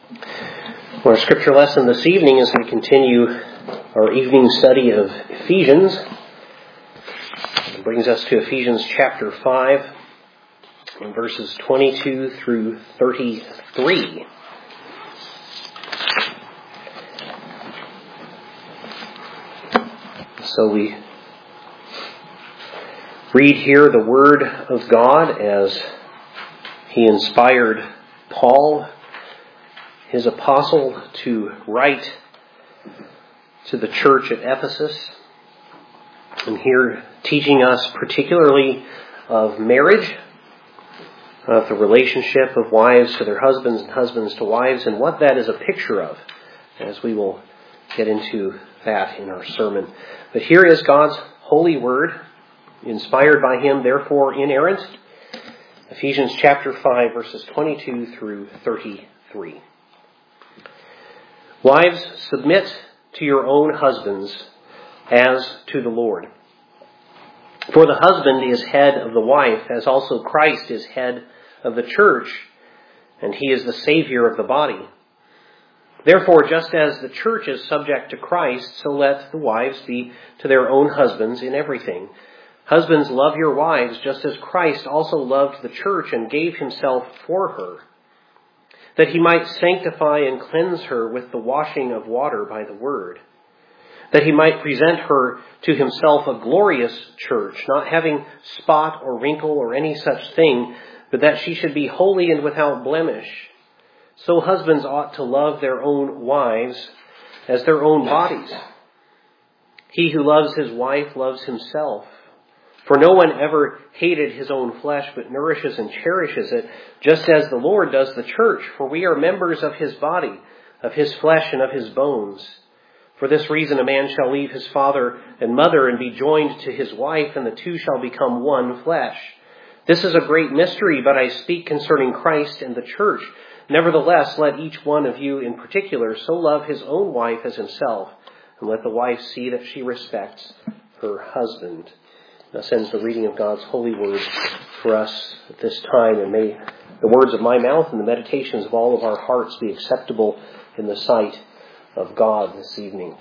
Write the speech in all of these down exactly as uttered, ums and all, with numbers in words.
Our scripture lesson this evening as we continue our evening study of Ephesians it brings us to Ephesians chapter five, verses twenty-two through thirty-three. So we read here the Word of God as He inspired Paul, his apostle, to write to the church at Ephesus. And here teaching us particularly of marriage, of the relationship of wives to their husbands and husbands to wives, and what that is a picture of, as we will get into that in our sermon. But here is God's holy word, inspired by Him, therefore inerrant. Ephesians chapter five, verses twenty-two through thirty-three. Wives, submit to your own husbands as to the Lord. For the husband is head of the wife, as also Christ is head of the church, and He is the Savior of the body. Therefore, just as the church is subject to Christ, so let the wives be to their own husbands in everything. Husbands, love your wives, just as Christ also loved the church and gave Himself for her, that He might sanctify and cleanse her with the washing of water by the word, that He might present her to Himself a glorious church, not having spot or wrinkle or any such thing, but that she should be holy and without blemish. So husbands ought to love their own wives as their own bodies. He who loves his wife loves himself. For no one ever hated his own flesh, but nourishes and cherishes it, just as the Lord does the church. For we are members of His body, of His flesh and of His bones. For this reason a man shall leave his father and mother and be joined to his wife, and the two shall become one flesh. This is a great mystery, but I speak concerning Christ and the church. Nevertheless, let each one of you in particular so love his own wife as himself, and let the wife see that she respects her husband. Thus ends the reading of God's holy word for us at this time, and may the words of my mouth and the meditations of all of our hearts be acceptable in the sight of God this evening.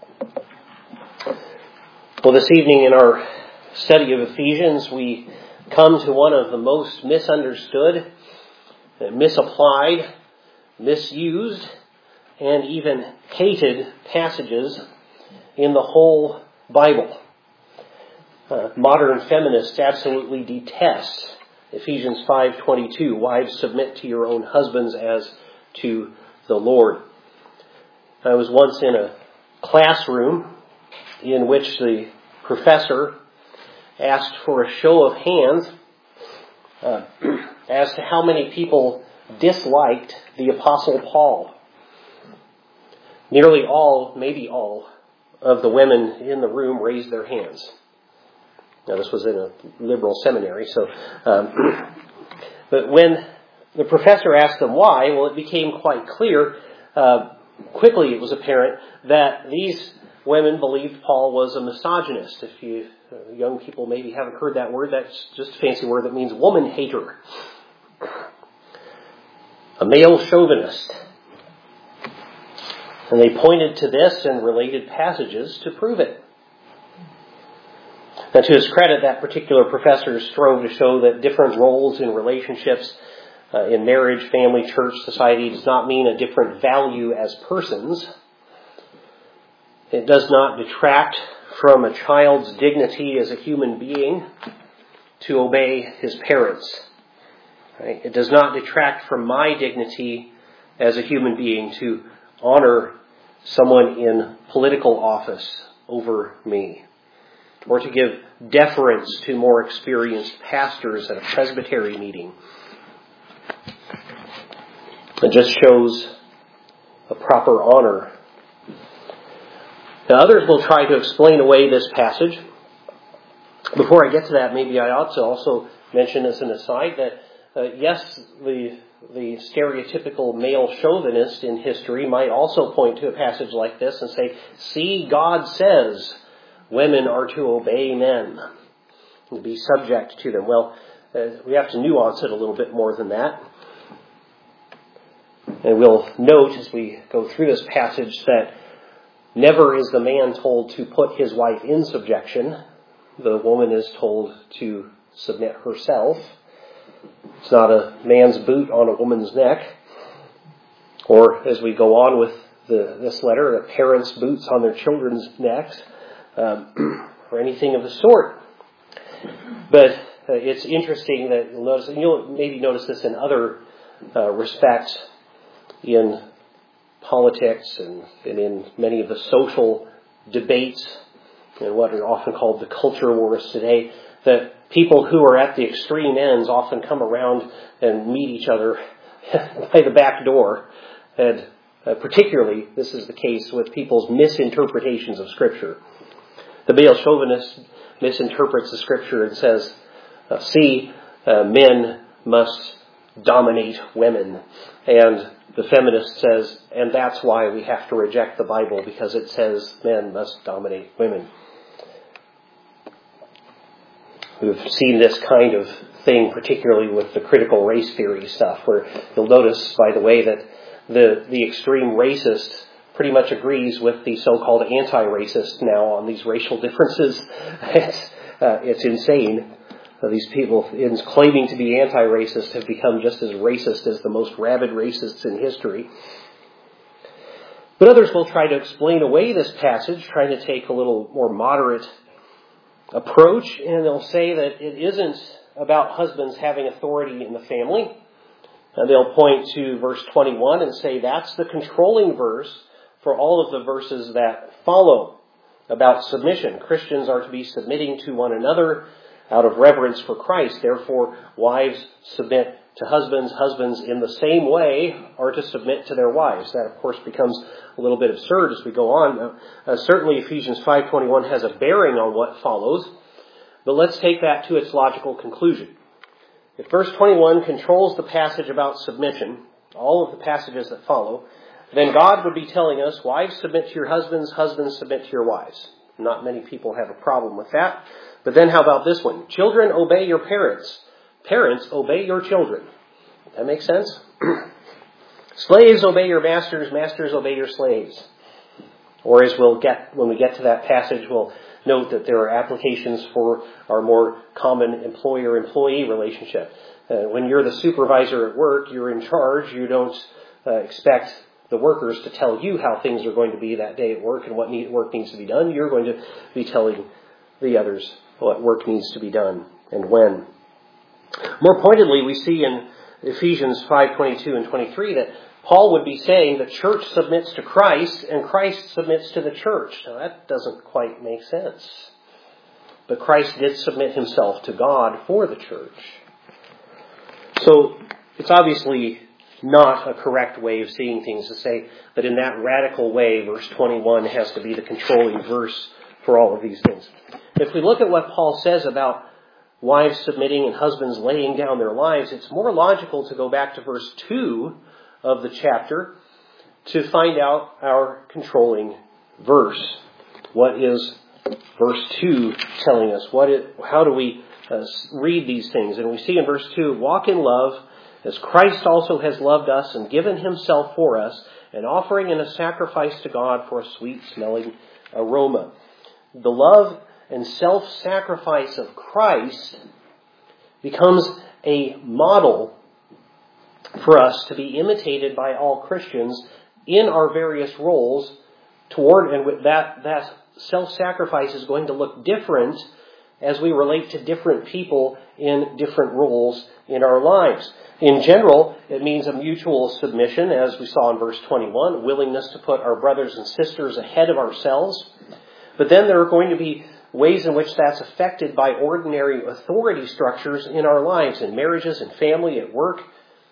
Well, this evening in our study of Ephesians, we come to one of the most misunderstood, misapplied, misused, and even hated passages in the whole Bible. Uh, modern feminists absolutely detest Ephesians five twenty-two. Wives, submit to your own husbands as to the Lord. I was once in a classroom in which the professor asked for a show of hands uh, as to how many people disliked the Apostle Paul. Nearly all, maybe all, of the women in the room raised their hands. Now, this was in a liberal seminary, so... Um, but when the professor asked them why, well, it became quite clear. Uh, quickly, it was apparent that these women believed Paul was a misogynist. If you uh, young people maybe haven't heard that word, that's just a fancy word that means woman hater. A male chauvinist. And they pointed to this and related passages to prove it. Now, to his credit, that particular professor strove to show that different roles in relationships uh, in marriage, family, church, society does not mean a different value as persons. It does not detract from a child's dignity as a human being to obey his parents. Right? It does not detract from my dignity as a human being to honor someone in political office over me, or to give deference to more experienced pastors at a presbytery meeting. It just shows a proper honor. Now, others will try to explain away this passage. Before I get to that, maybe I ought to also mention as an aside that, uh, yes, the the stereotypical male chauvinist in history might also point to a passage like this and say, see, God says women are to obey men and be subject to them. Well, uh, we have to nuance it a little bit more than that. And we'll note as we go through this passage that never is the man told to put his wife in subjection. The woman is told to submit herself. It's not a man's boot on a woman's neck. Or as we go on with the, this letter, a parent's boots on their children's necks, um, or anything of the sort. But uh, it's interesting that you'll notice, and you'll maybe notice this in other uh, respects, in politics and, and in many of the social debates and what are often called the culture wars today, that people who are at the extreme ends often come around and meet each other by the back door. And uh, particularly, this is the case with people's misinterpretations of Scripture. The male chauvinist misinterprets the Scripture and says, uh, see, uh, men must dominate women. And the feminist says, and that's why we have to reject the Bible, because it says men must dominate women. We've seen this kind of thing, particularly with the critical race theory stuff, where you'll notice, by the way, that the, the extreme racist pretty much agrees with the so-called anti-racist now on these racial differences. It's, uh, it's insane. Uh, these people, in claiming to be anti-racist, have become just as racist as the most rabid racists in history. But others will try to explain away this passage, trying to take a little more moderate approach, and they'll say that it isn't about husbands having authority in the family. And they'll point to verse twenty-one and say that's the controlling verse for all of the verses that follow about submission. Christians are to be submitting to one another out of reverence for Christ. Therefore, wives submit to husbands. Husbands, in the same way, are to submit to their wives. That, of course, becomes a little bit absurd as we go on. Uh, certainly, Ephesians five twenty-one has a bearing on what follows. But let's take that to its logical conclusion. If verse twenty-one controls the passage about submission, all of the passages that follow, then God would be telling us, wives, submit to your husbands, husbands, submit to your wives. Not many people have a problem with that. But then how about this one? Children, obey your parents. Parents, obey your children. That makes sense? Slaves, obey your masters. Masters, obey your slaves. Or as we'll get, when we get to that passage, we'll note that there are applications for our more common employer-employee relationship. Uh, when you're the supervisor at work, you're in charge. You don't uh, expect the workers to tell you how things are going to be that day at work and what need, work needs to be done. You're going to be telling the others what work needs to be done and when. More pointedly, we see in Ephesians five twenty-two and twenty-three that Paul would be saying the church submits to Christ and Christ submits to the church. Now that doesn't quite make sense. But Christ did submit himself to God for the church. So it's obviously not a correct way of seeing things to say that in that radical way, verse twenty-one has to be the controlling verse for all of these things. If we look at what Paul says about wives submitting and husbands laying down their lives, it's more logical to go back to verse two of the chapter to find out our controlling verse. What is verse two telling us? What is, how do we uh, read these things? And we see in verse two, walk in love as Christ also has loved us and given himself for us, an offering and a sacrifice to God for a sweet-smelling aroma. The love and self-sacrifice of Christ becomes a model for us to be imitated by all Christians in our various roles toward, and with that, that self-sacrifice is going to look different as we relate to different people in different roles in our lives. In general, it means a mutual submission, as we saw in verse twenty-one, willingness to put our brothers and sisters ahead of ourselves. But then there are going to be ways in which that's affected by ordinary authority structures in our lives, in marriages, in family, at work.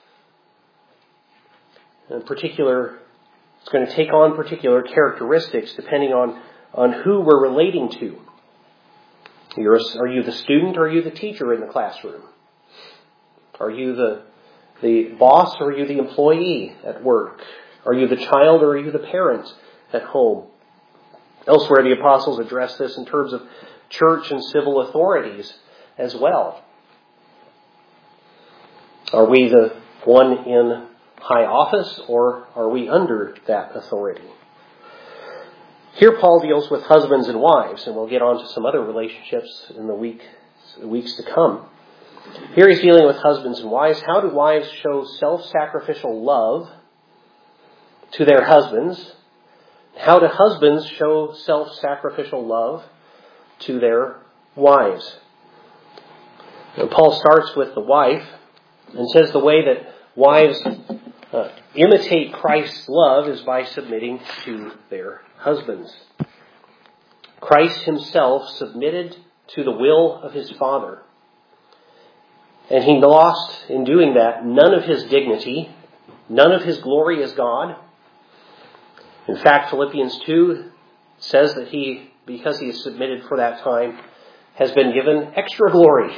In particular, it's going to take on particular characteristics depending on, on who we're relating to. You're a, are you the student or are you the teacher in the classroom? Are you the, the boss or are you the employee at work? Are you the child or are you the parent at home? Elsewhere, the apostles address this in terms of church and civil authorities as well. Are we the one in high office, or are we under that authority? Here Paul deals with husbands and wives, and we'll get on to some other relationships in the week, weeks to come. Here he's dealing with husbands and wives. How do wives show self-sacrificial love to their husbands? How do husbands show self-sacrificial love to their wives? And Paul starts with the wife and says the way that wives uh, imitate Christ's love is by submitting to their husbands. Christ himself submitted to the will of his Father. And he lost, in doing that, none of his dignity, none of his glory as God. In fact, Philippians two says that he, because he is submitted for that time, has been given extra glory.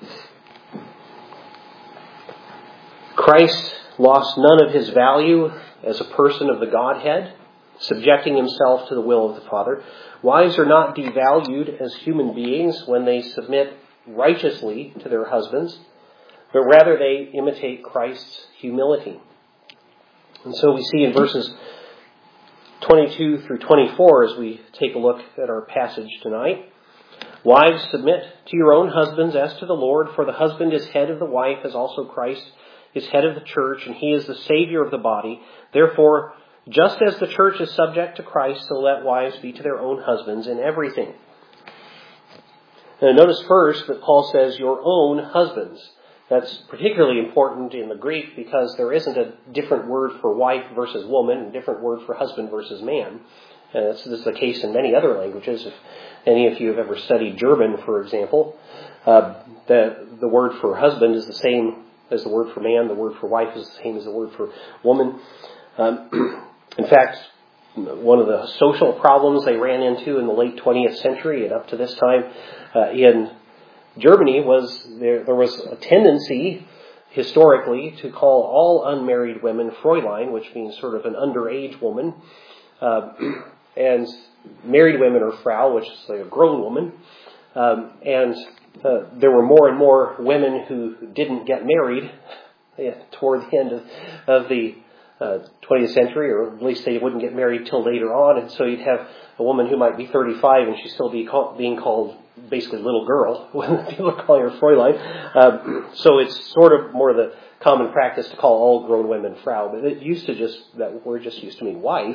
Christ lost none of his value as a person of the Godhead, subjecting himself to the will of the Father. Wives are not devalued as human beings when they submit righteously to their husbands, but rather they imitate Christ's humility. And so we see in verses twenty-two through twenty-four, as we take a look at our passage tonight, wives, submit to your own husbands as to the Lord, for the husband is head of the wife, as also Christ is head of the church, and he is the Savior of the body. Therefore, just as the church is subject to Christ, so let wives be to their own husbands in everything. Now, notice first that Paul says, your own husbands. That's particularly important in the Greek because there isn't a different word for wife versus woman, a different word for husband versus man. And this, this is the case in many other languages. If any of you have ever studied German, for example, uh, the, the word for husband is the same as the word for man. The word for wife is the same as the word for woman. Um, in fact, one of the social problems they ran into in the late twentieth century and up to this time uh, in Germany was there, there was a tendency historically to call all unmarried women Fräulein, which means sort of an underage woman. Uh, and married women are Frau, which is like a grown woman. Um, and uh, there were more and more women who didn't get married yeah, toward the end of, of the uh, twentieth century, or at least they wouldn't get married till later on. And so you'd have a woman who might be thirty-five and she'd still be call, being called basically little girl when people are calling her Fräulein. Um, so it's sort of more the common practice to call all grown women Frau, but it used to just, that word just used to mean wife.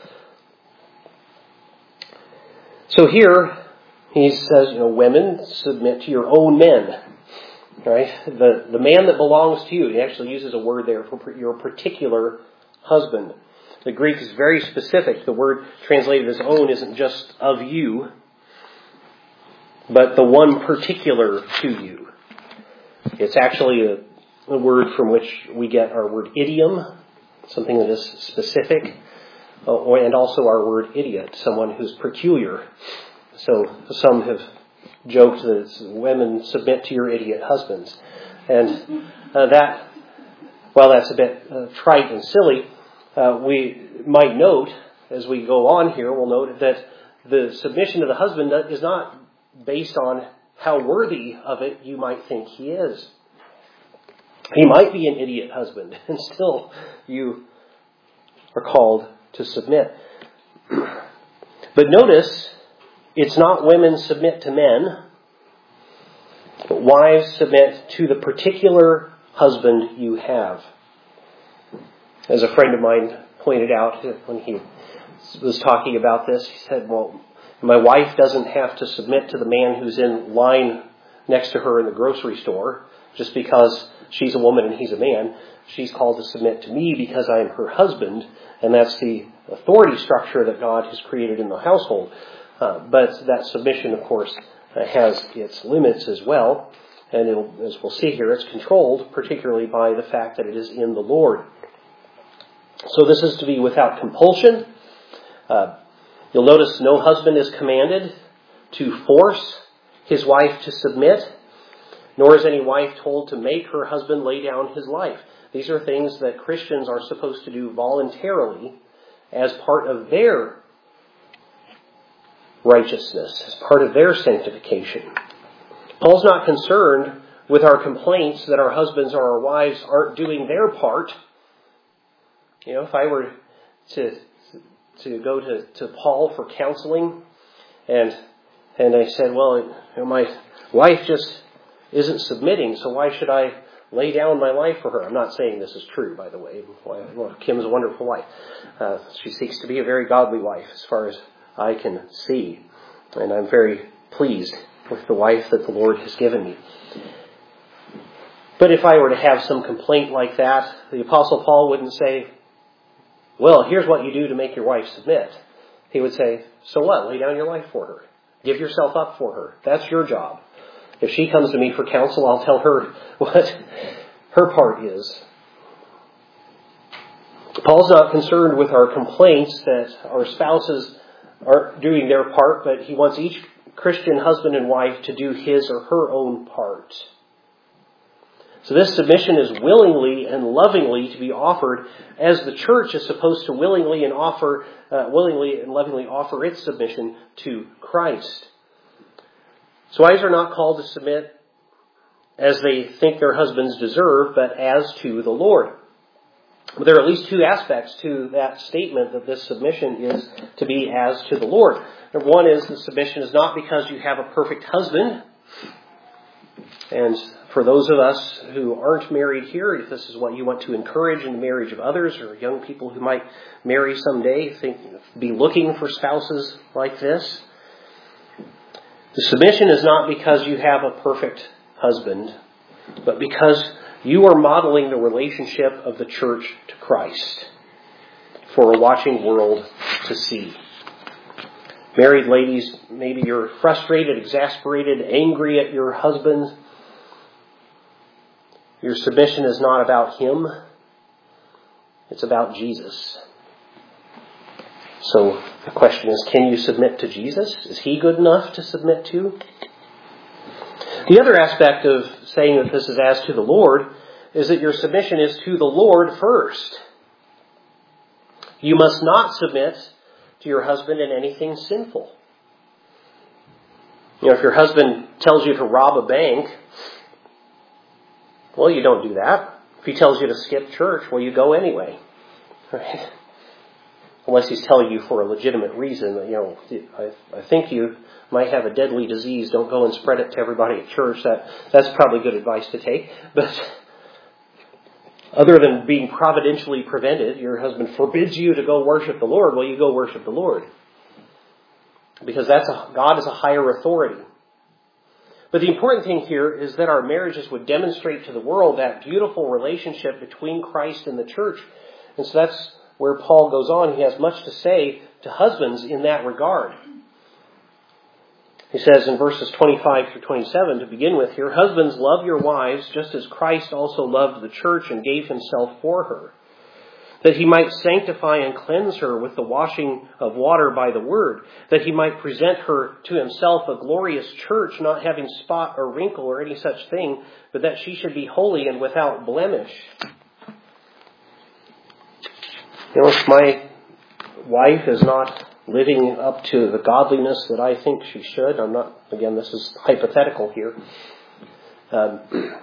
So here he says, you know, women, submit to your own men. Right? The the man that belongs to you. He actually uses a word there for your particular husband. The Greek is very specific. The word translated as own isn't just of you, but the one particular to you. It's actually a, a word from which we get our word idiom, something that is specific, uh, or, and also our word idiot, someone who's peculiar. So some have joked that it's women submit to your idiot husbands. And uh, that, while that's a bit uh, trite and silly, uh, we might note, as we go on here, we'll note that the submission to the husband is not based on how worthy of it you might think he is. He might be an idiot husband, and still you are called to submit. But notice, it's not women submit to men, but wives submit to the particular husband you have. As a friend of mine pointed out when he was talking about this, he said, well, my wife doesn't have to submit to the man who's in line next to her in the grocery store just because she's a woman and he's a man. She's called to submit to me because I am her husband, and that's the authority structure that God has created in the household. Uh, but that submission, of course, uh, has its limits as well. And it'll, as we'll see here, it's controlled particularly by the fact that it is in the Lord. So this is to be without compulsion. Uh, you'll notice no husband is commanded to force his wife to submit, nor is any wife told to make her husband lay down his life. These are things that Christians are supposed to do voluntarily as part of their righteousness, as part of their sanctification. Paul's not concerned with our complaints that our husbands or our wives aren't doing their part You know, if I were to to go to, to Paul for counseling, and and I said, well, you know, my wife just isn't submitting, so why should I lay down my life for her? I'm not saying this is true, by the way. Well, Kim's a wonderful wife. Uh, she seeks to be a very godly wife, as far as I can see. And I'm very pleased with the wife that the Lord has given me. But if I were to have some complaint like that, the Apostle Paul wouldn't say, well, here's what you do to make your wife submit. He would say, so what? Lay down your life for her. Give yourself up for her. That's your job. If she comes to me for counsel, I'll tell her what her part is. Paul's not concerned with our complaints that our spouses are doing their part, but he wants each Christian husband and wife to do his or her own part. So this submission is willingly and lovingly to be offered, as the church is supposed to willingly and offer, uh, willingly and lovingly offer its submission to Christ. So wives are not called to submit as they think their husbands deserve, but as to the Lord. But there are at least two aspects to that statement that this submission is to be as to the Lord. Number one is the submission is not because you have a perfect husband. And for those of us who aren't married here, if this is what you want to encourage in the marriage of others, or young people who might marry someday, think, be looking for spouses like this. The submission is not because you have a perfect husband, but because you are modeling the relationship of the church to Christ for a watching world to see. Married ladies, maybe you're frustrated, exasperated, angry at your husband. Your submission is not about him. It's about Jesus. So the question is, can you submit to Jesus? Is he good enough to submit to? The other aspect of saying that this is as to the Lord is that your submission is to the Lord first. You must not submit to your husband in anything sinful. You know, if your husband tells you to rob a bank, well, you don't do that. If he tells you to skip church, well, you go anyway. Right? Unless he's telling you for a legitimate reason. You know, I, I think you might have a deadly disease. Don't go and spread it to everybody at church. That that's probably good advice to take. But other than being providentially prevented, your husband forbids you to go worship the Lord. Well, you go worship the Lord, because that's a, God is a higher authority. But the important thing here is that our marriages would demonstrate to the world that beautiful relationship between Christ and the church. And so that's where Paul goes on. He has much to say to husbands in that regard. He says in verses twenty-five through twenty-seven, to begin with here, husbands, love your wives just as Christ also loved the church and gave himself for her, that he might sanctify and cleanse her with the washing of water by the word, that he might present her to himself a glorious church, not having spot or wrinkle or any such thing, but that she should be holy and without blemish. You know, if my wife is not living up to the godliness that I think she should, I'm not, again, this is hypothetical here. Um,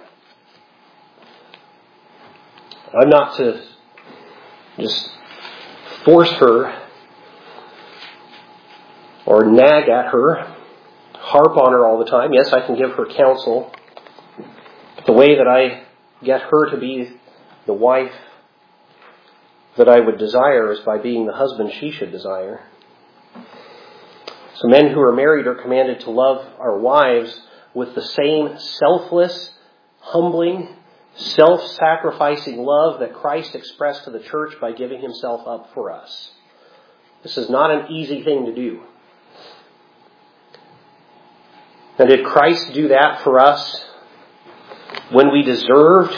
I'm not to just force her or nag at her, harp on her all the time. Yes, I can give her counsel. But the way that I get her to be the wife that I would desire is by being the husband she should desire. So men who are married are commanded to love our wives with the same selfless, humbling, self-sacrificing love that Christ expressed to the church by giving himself up for us. This is not an easy thing to do. And did Christ do that for us when we deserved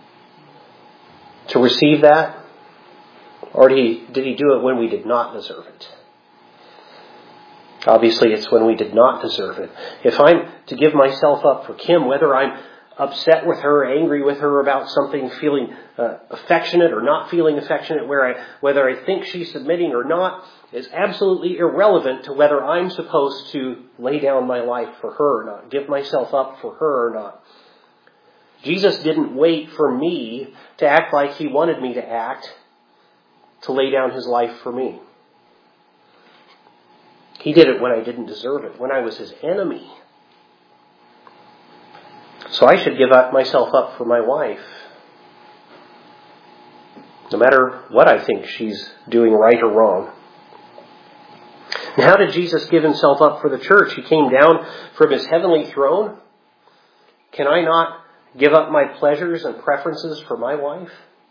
to receive that? Or did he, did he do it when we did not deserve it? Obviously, it's when we did not deserve it. If I'm to give myself up for Kim, whether I'm upset with her, angry with her about something, feeling uh, affectionate or not feeling affectionate, where I, whether I think she's submitting or not, is absolutely irrelevant to whether I'm supposed to lay down my life for her or not, give myself up for her or not. Jesus didn't wait for me to act like he wanted me to act. to lay down his life for me. He did it when I didn't deserve it, when I was his enemy. So I should give up myself up for my wife, no matter what I think she's doing right or wrong. And how did Jesus give himself up for the church? He came down from his heavenly throne. Can I not give up my pleasures and preferences for my wife?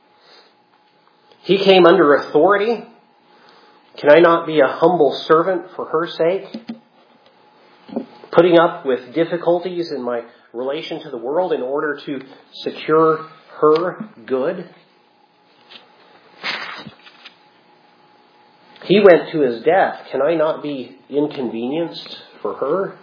He came under authority. Can I not be a humble servant for her sake? Putting up with difficulties in my relation to the world in order to secure her good? He went to his death. Can I not be inconvenienced for her?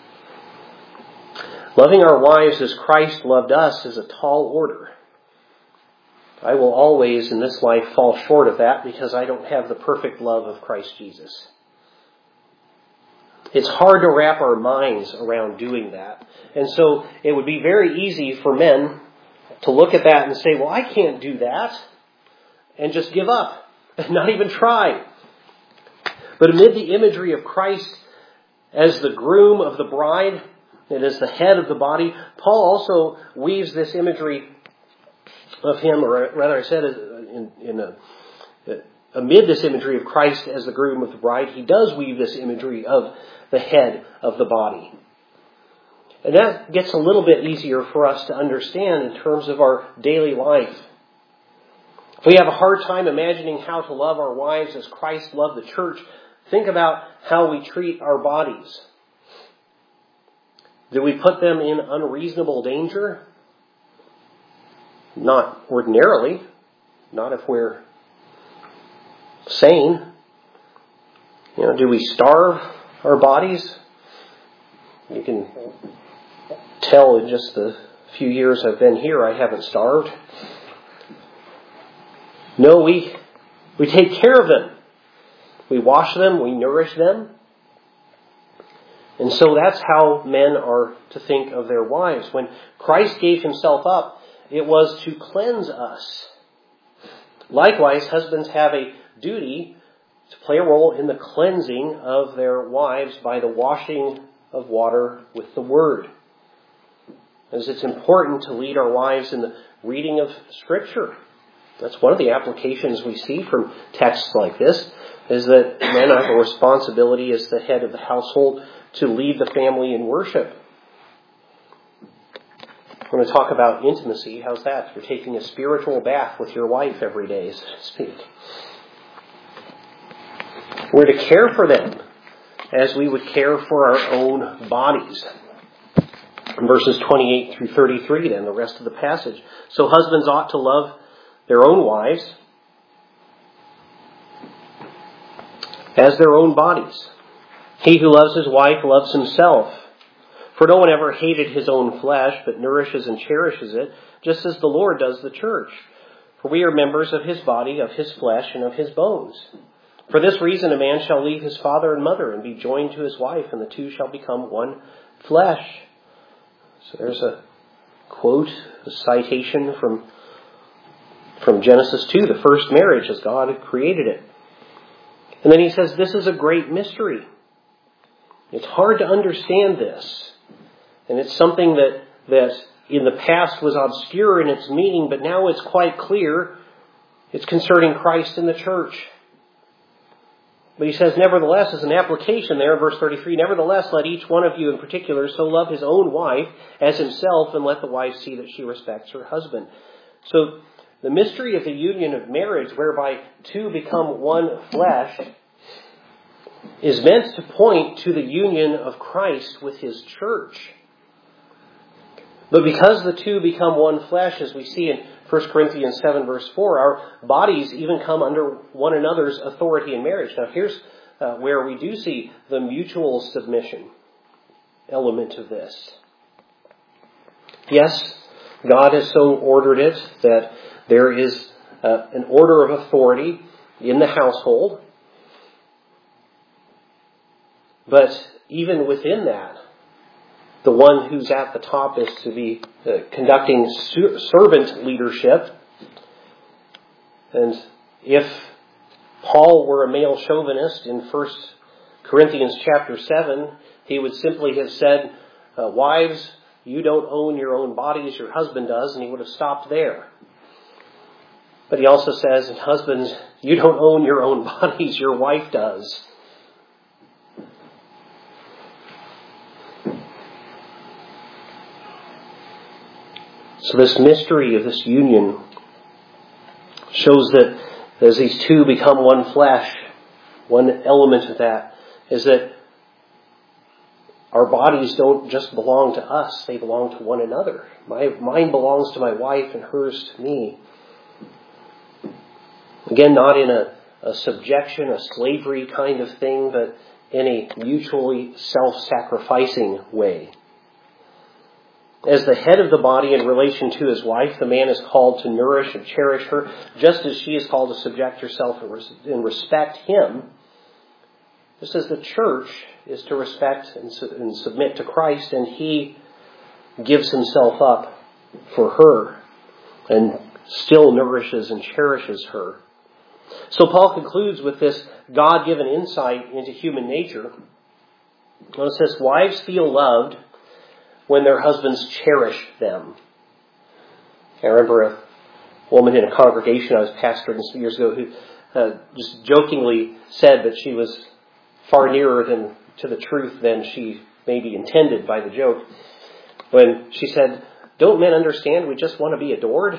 Loving our wives as Christ loved us is a tall order. I will always in this life fall short of that because I don't have the perfect love of Christ Jesus. It's hard to wrap our minds around doing that. And so it would be very easy for men to look at that and say, well, I can't do that, and just give up and not even try. But amid the imagery of Christ as the groom of the bride and as the head of the body, Paul also weaves this imagery of him, or rather I said in, in a, amid this imagery of Christ as the groom of the bride, he does weave this imagery of the head of the body. And that gets a little bit easier for us to understand in terms of our daily life. If we have a hard time imagining how to love our wives as Christ loved the church, think about how we treat our bodies. Do we put them in unreasonable danger? Not ordinarily. Not if we're sane. You know, do we starve our bodies? You can tell in just the few years I've been here, I haven't starved. No, we we take care of them. We wash them, we nourish them. And so that's how men are to think of their wives. When Christ gave himself up, it was to cleanse us. Likewise, husbands have a duty to play a role in the cleansing of their wives by the washing of water with the Word. As it's important to lead our wives in the reading of Scripture. That's one of the applications we see from texts like this, is that men have a responsibility as the head of the household to lead the family in worship. I'm going to talk about intimacy. How's that? You're taking a spiritual bath with your wife every day, so to speak. We're to care for them as we would care for our own bodies. In verses twenty-eight through thirty-three, then, the rest of the passage. So husbands ought to love their own wives as their own bodies. He who loves his wife loves himself. For no one ever hated his own flesh, but nourishes and cherishes it, just as the Lord does the church. For we are members of his body, of his flesh, and of his bones. For this reason a man shall leave his father and mother and be joined to his wife, and the two shall become one flesh. So there's a quote, a citation from, from Genesis two, the first marriage as God had created it. And then he says, this is a great mystery. It's hard to understand this. And it's something that, that in the past was obscure in its meaning, but now it's quite clear. It's concerning Christ and the church. But he says, nevertheless, as an application there, verse thirty-three, nevertheless, let each one of you in particular so love his own wife as himself, and let the wife see that she respects her husband. So the mystery of the union of marriage, whereby two become one flesh, is meant to point to the union of Christ with his church. But because the two become one flesh, as we see in First Corinthians seven, verse four, our bodies even come under one another's authority in marriage. Now here's uh, where we do see the mutual submission element of this. Yes, God has so ordered it that there is uh, an order of authority in the household. But even within that, the one who's at the top is to be uh, conducting servant leadership. And if Paul were a male chauvinist in First Corinthians chapter seven, he would simply have said, uh, wives, you don't own your own bodies, your husband does, and he would have stopped there. But he also says, and husbands, you don't own your own bodies, your wife does. So this mystery of this union shows that as these two become one flesh, one element of that is that our bodies don't just belong to us, they belong to one another. My mine belongs to my wife and hers to me. Again, not in a, a subjection, a slavery kind of thing, but in a mutually self-sacrificing way. As the head of the body in relation to his wife, the man is called to nourish and cherish her, just as she is called to subject herself and respect him. Just as the church is to respect and submit to Christ, and he gives himself up for her and still nourishes and cherishes her. So Paul concludes with this God-given insight into human nature. Well, it says, wives feel loved when their husbands cherish them. I remember a woman in a congregation I was pastoring some years ago who uh, just jokingly said that she was far nearer than to the truth than she maybe intended by the joke. When she said, don't men understand we just want to be adored?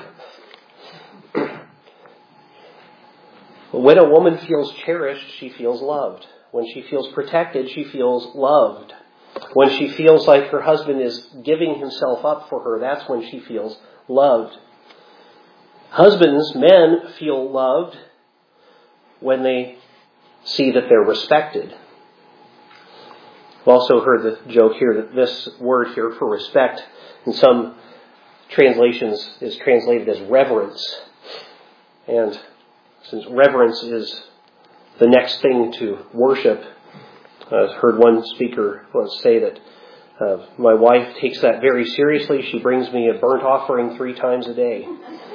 When a woman feels cherished, she feels loved. When she feels protected, she feels loved. When she feels like her husband is giving himself up for her, that's when she feels loved. Husbands, men feel loved when they see that they're respected. I've also heard the joke here that this word here for respect in some translations is translated as reverence. And since reverence is the next thing to worship, I've heard one speaker once say that uh, my wife takes that very seriously. She brings me a burnt offering three times a day.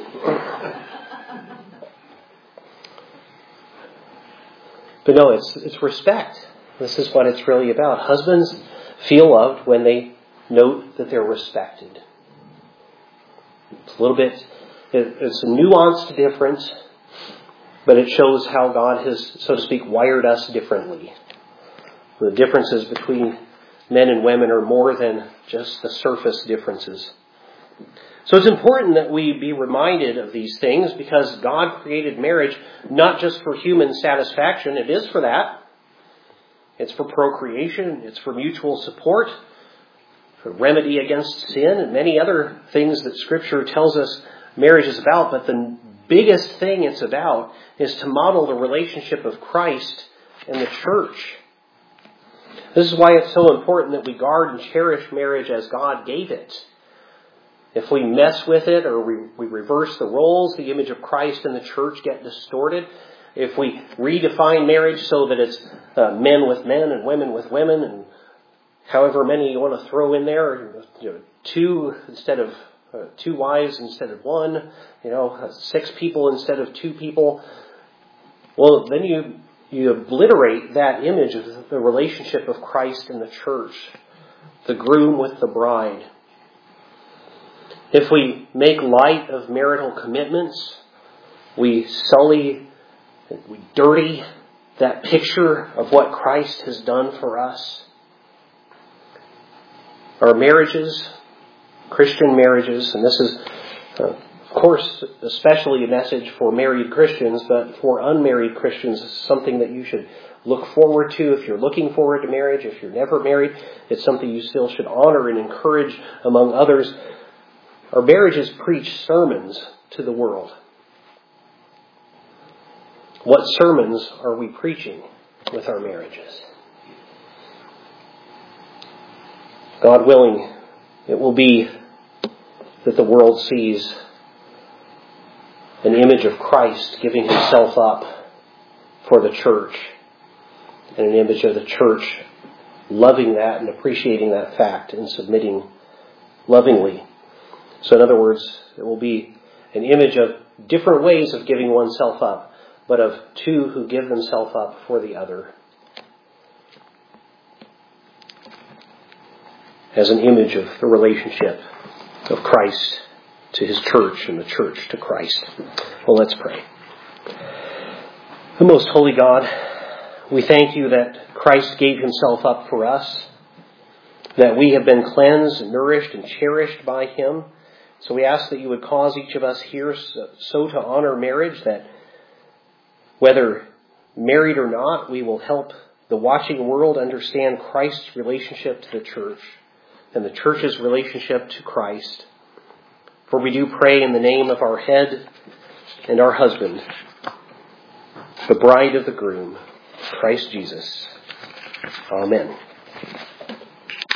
But no, it's it's respect. This is what it's really about. Husbands feel loved when they note that they're respected. It's a little bit, it, it's a nuanced difference, but it shows how God has, so to speak, wired us differently. The differences between men and women are more than just the surface differences. So it's important that we be reminded of these things because God created marriage not just for human satisfaction. It is for that. It's for procreation. It's for mutual support, for remedy against sin, and many other things that Scripture tells us marriage is about. But the biggest thing it's about is to model the relationship of Christ and the church. This is why it's so important that we guard and cherish marriage as God gave it. If we mess with it or we, we reverse the roles, the image of Christ and the church get distorted. If we redefine marriage so that it's uh, men with men and women with women and however many you want to throw in there, you know, two instead of uh, two wives instead of one, you know, uh, six people instead of two people, well, then you you obliterate that image of the relationship of Christ and the church, the groom with the bride. If we make light of marital commitments, we sully, we dirty that picture of what Christ has done for us. Our marriages, Christian marriages, and this is, uh, of course, especially a message for married Christians, but for unmarried Christians, it's something that you should look forward to. If you're looking forward to marriage, if you're never married, it's something you still should honor and encourage among others. Our marriages preach sermons to the world. What sermons are we preaching with our marriages? God willing, it will be that the world sees an image of Christ giving himself up for the church, and an image of the church loving that and appreciating that fact and submitting lovingly. So in other words, it will be an image of different ways of giving oneself up. but of two who give themselves up for the other, as an image of the relationship of Christ to his church and the church to Christ. Well, let's pray. The most holy God, we thank you that Christ gave himself up for us, that we have been cleansed, nourished, and cherished by him. So we ask that you would cause each of us here so to honor marriage that whether married or not, we will help the watching world understand Christ's relationship to the church and the church's relationship to Christ. For we do pray in the name of our head and our husband, the bride of the groom, Christ Jesus. Amen.